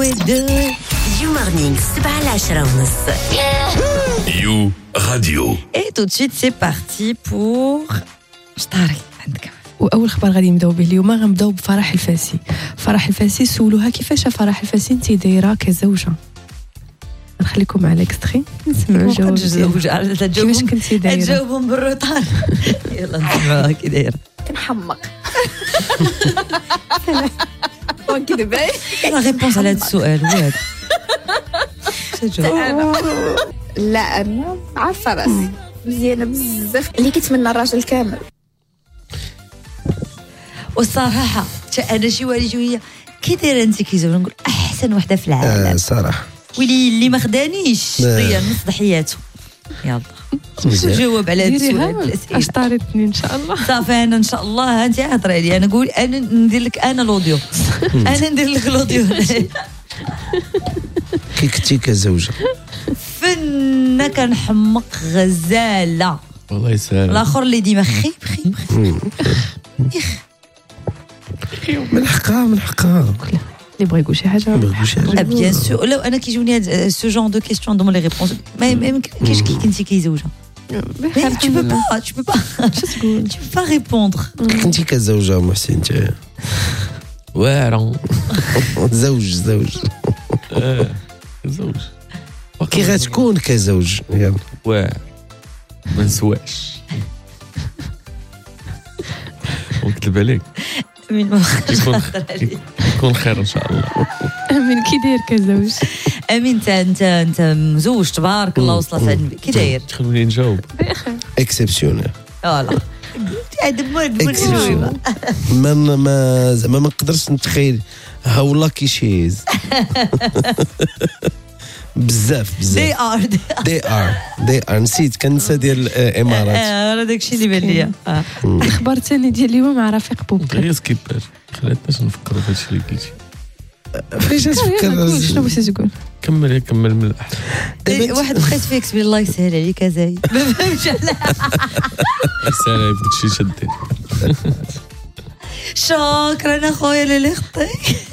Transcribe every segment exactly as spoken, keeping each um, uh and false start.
دو يو مورنينغ سبعة العشرة ونص يو راديو. اي تو تشيت سي بارتي بور شطاري عندك. واول خبر غادي نبداو به اليوم غنبداو بفرح الفاسي. فرح الفاسي سولوها كيفاش فرح الفاسي انت دايره كزوجه. نخليكم على الاكستري نسمعوا الجواب ديالها. كيفاش كنتي دايره؟ تجاوبهم بالروطار. يلا نسمعوها كي دايره. كنحمق. وكذا لا ريبونس على هذا السؤال واد. لا انا عارفه راسي مزيانه بزاف اللي كيتمنى الراجل كامل. والصراحه انا شي والي شويه كي دايره انت كي زوج نقول احسن وحده في العالم. آه صراحه ويلي اللي ما خدانيش هي نص ضحياته. يلا جاوب على هذا السؤال. اش طارتني ان شاء الله. صافي انا ان شاء الله انت هضري عليا انا نقول انا ندير لك انا الاوديو. انا ندير لك الاوديو. كي كنتي كزوجه فنه كنحمق غزاله والله يسهل. الاخر اللي ديما خيب خيب خيب من حقها من حقها اللي بغى يقول شي حاجه يقول شي حاجه. بيان سور. لو انا كيجوني هاد سو جون دو كيستيون دومون لي ريبونس ما يمكنش كي كنتي كيزوجه. tu peux pas tu peux pas tu peux pas répondre. كنتي كزوجه محسن انت واعره زوج زوج اه زوج كي غتكون كزوج يلا واع ما نسواش ونكتب عليك من ما يكون خير ان شاء الله. امين كي داير كزوج؟ امين انت انت انت مزوج تبارك الله وصلت هاد كي داير؟ تخلوني نجاوب. اكسبسيونيل فوالا هذا مو ما ما زعما ما نقدرش نتخيل هاو لاكي شيز بزاف بزاف دي ار دي ار دي ار نسيت كنسى ديال الامارات. اه هذاك الشيء اللي بان ليا. الخبر الثاني ديال اليوم مع رفيق بوبكر. غير سكيبر خلاتناش نفكروا في هادشي اللي قلتي. فاش تفكر شنو بغيتي تقول؟ كمل كمل من الاحلى. واحد بقيت فيكس بالله يسهل عليك ازاي ما فهمتش علاه. سالا بدك شي شدي. شكرا اخويا اللي خطي.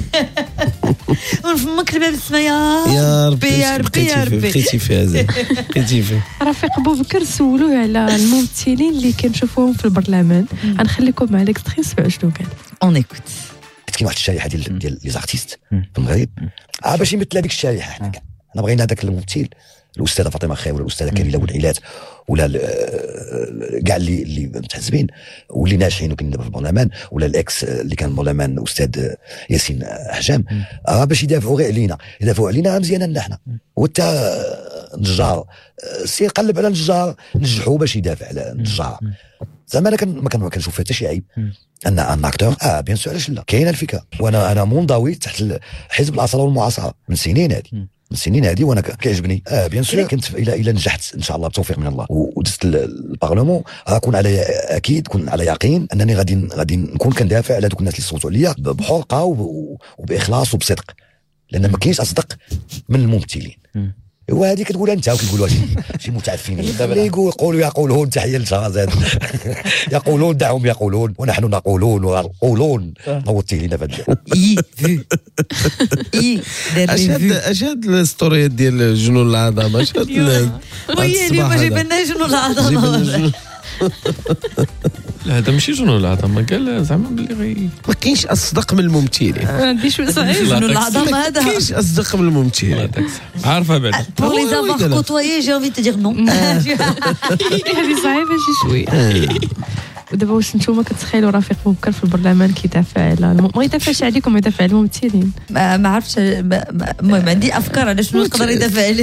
ونفمك الباب السمايا يا ربي يا ربي يا ربي بقيتي فيها زين بقيتي فيه. رفيق بوبكر سولوه على الممثلين اللي كنشوفوهم في البرلمان. غنخليكم مع الاكستري نسمعوا شنو قال. اون ايكوت. كاين واحد الشريحه ديال ديال لي زارتيست في المغرب اه باش يمثل هذيك الشريحه. حنا حنا بغينا هذاك الممثل الاستاذه فاطمه خير ولا الاستاذه كريله بولعيلات ولا كاع اللي اللي متحزبين واللي ناجحين وكاين دابا في البرلمان ولا الاكس اللي كان البرلمان الاستاذ ياسين حجام اه باش يدافعوا غير علينا يدافعوا علينا مزيان لنا حنا. وتا نجار سير قلب على نجار نجحوا باش يدافع على نجار. زعما انا ما كان ما كنشوف فيها حتى شي عيب ان ان اكتور اه بيان سور علاش لا كاينه الفكره. وانا انا منضوي تحت حزب الاصاله والمعاصره من سنين هذه من سنين هذه وانا كيعجبني اه بيان سور كنت الى الى نجحت ان شاء الله بتوفيق من الله ودزت البرلمان غنكون على اكيد كون على يقين انني غادي غادي نكون كندافع على دوك الناس اللي صوتوا عليا بحرقه وباخلاص وبصدق لان ما كاينش اصدق من الممثلين. وهذه كتقولها انت وكتقولوها شي شي متعفنين اللي يقولوا يقولون تحيه لشهرزاد. يقولون دعهم يقولون ونحن نقولون ونقولون موتيلين فهاد اي في اي اش هاد اش هاد الستوريات ديال جنون العظمه اش هاد وهي اليوم جايبه لنا جنون العظمه. لا هذا ماشي جنون العظمه قال زعما بلي غي ما كاينش اصدق من الممثلين. ما عنديش صعيب جنون العظمه هذا ما كاينش اصدق من الممثلين. عارفه بعد بور لي زافوار كوتويي جي انفي تدير نو. هذه صعيبه شي شويه. ودابا واش نتوما كتخيلوا رفيق بوبكر في البرلمان كيدافع على الم... ما يدافعش عليكم يدافع على الممثلين؟ ما ما عرفتش المهم عندي افكار على شنو يقدر يدافع عليه.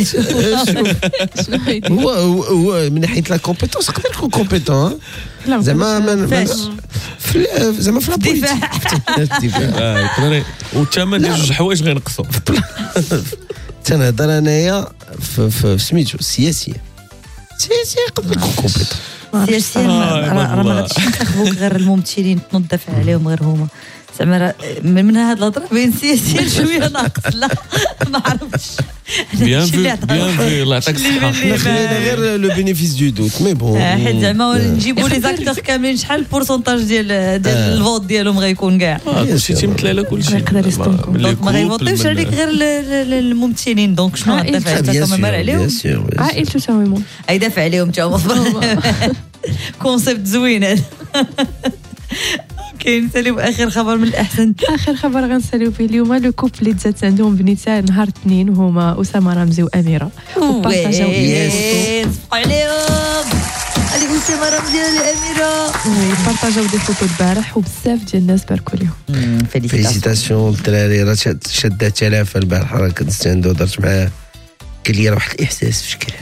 هو هو من ناحيه لا كومبيتونس يقدر يكون كومبيتون زعما زعما في الدفاع. اه يقدر والثمن ديال جوج حوايج غينقصوا. تنهضر انايا في سميتو السياسيه السياسيه يقدر يكون كومبيتون. سياسيا راه ما غاديش نخبوك غير الممثلين تنظف عليهم غير هما زعما من هاد الهضره بين سياسيا شويه ناقص. لا ما عرفتش بيان في بيان في الله يعطيك الصحه. حنا خلينا غير لو بينيفيس دو دوت مي بون حيت زعما نجيبوا لي زاكتور كاملين شحال البورسونتاج ديال ديال الفوت ديالهم غيكون كاع كلشي تيمثل على كلشي يقدر يستنكر. دونك ما غيفوتيوش عليك غير الممثلين دونك شنو غندافع حتى مال عليهم عائلته تماما غيدافع عليهم حتى هما كونسيبت زوين هذا. اوكي نساليو اخر خبر من الاحسن. اخر خبر غنساليو فيه اليوم لو كوبل اللي تزادت عندهم بنيتان نهار الاثنين وهما اسامه رمزي واميره وبارطاجاو يس عليهم عليكم اسامه رمزي والاميره بارطاجاو دي فوتو البارح وبزاف ديال الناس باركوا لهم. فيليسيتاسيون الدراري راه شاده تلافه البارح راه كنت عنده درت معاه قال لي راه واحد الاحساس في شكل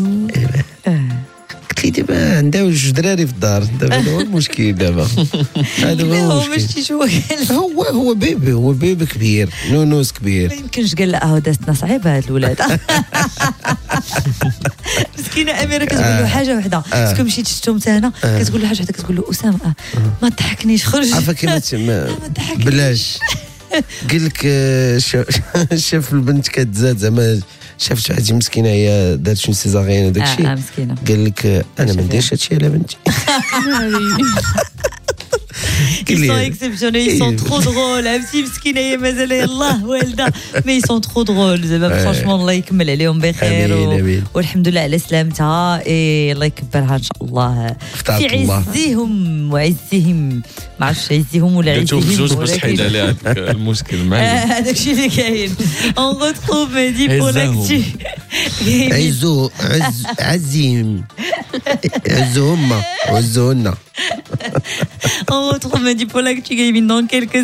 قلت لي دابا عندها جوج دراري في الدار دابا هو المشكل دابا هذا هو المشكل هو هو بيبي هو بيبي كبير نونوس كبير ما يمكنش قال لا دازتنا صعيبه هاد الولاد مسكينه اميره كتقول له حاجه وحده باسكو مشيت شفتهم حتى انا كتقول له حاجه وحده كتقول له اسامه ما تضحكنيش خرج عافاك ما بلاش قال لك شاف البنت كتزاد زعما شافت واحد مسكينه هي دارت شي سيزاريان وداك الشيء اه مسكينه قال لك انا ما نديرش هادشي على بنتي Ils sont exceptionnels, ils sont trop drôles. عرفتي مسكينه هي مازال يلاه والده مي sont trop drôles زعما فرانشمون الله يكمل عليهم بخير والحمد لله على سلامتها اي الله يكبرها ان شاء الله في عزهم وعزهم ما عرفتش عزهم ولا عزهم بجوج باش تحيد عليها المشكل معايا هذاك الشيء اللي كاين اون غوتروف ميدي بور لاكتي عزو عز عزيم عزو هما عزونا On retrouve Mehdi pour l'actu gaming dans quelques